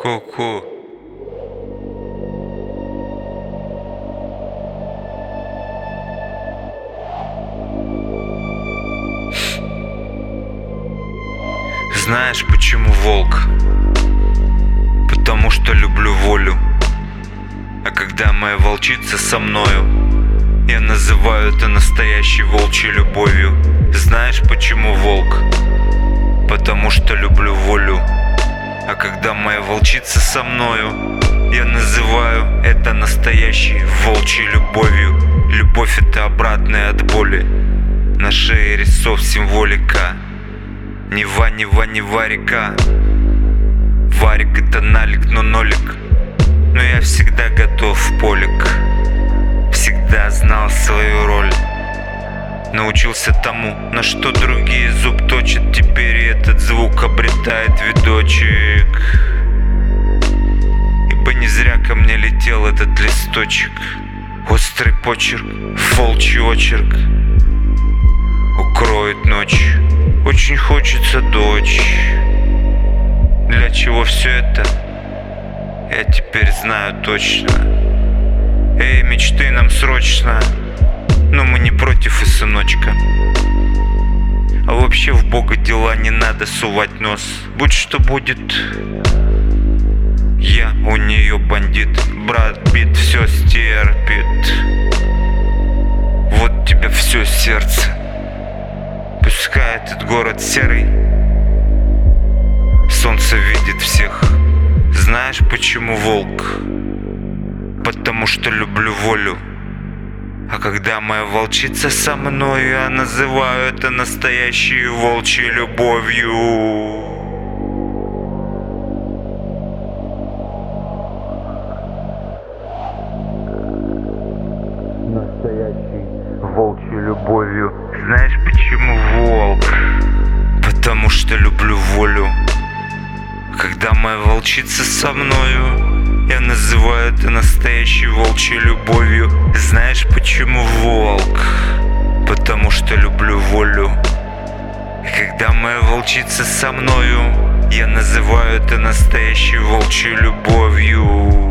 Ку-ку. Знаешь, почему волк? Потому что люблю волю. А когда моя волчица со мною, я называю это настоящей волчьей любовью. Знаешь, почему волк? Потому что люблю волю. А когда моя волчица со мною, я называю это настоящей волчьей любовью. Любовь — это обратная от боли. На шее резцов символика. Нева, Нева, Нева, река. Варик — это налик, но нолик. Но я всегда готов в полик. Всегда знал свою роль. Научился тому, на что другие зуб точат. Теперь и этот звук обретает видочек. Ибо не зря ко мне летел этот листочек. Острый почерк, волчий очерк укроет ночь. Очень хочется дочь. Для чего все это? Я теперь знаю точно. Эй, мечты нам срочно. Но мы не против, и сыночка. А вообще в Бога дела не надо сувать нос. Будь что будет. Я у нее бандит. Брат бит, все стерпит. Вот тебе все сердце. Пускай этот город серый, солнце видит всех. Знаешь, почему волк? Потому что люблю волю. А когда моя волчица со мной, я называю это настоящей волчьей любовью. Настоящей волчьей любовью. Знаешь, почему волк? Потому что люблю волю. Когда моя волчица со мною, я называю это настоящей волчьей любовью. Знаешь, почему волк? Потому что люблю волю. И когда моя волчица со мною, я называю это настоящей волчьей любовью.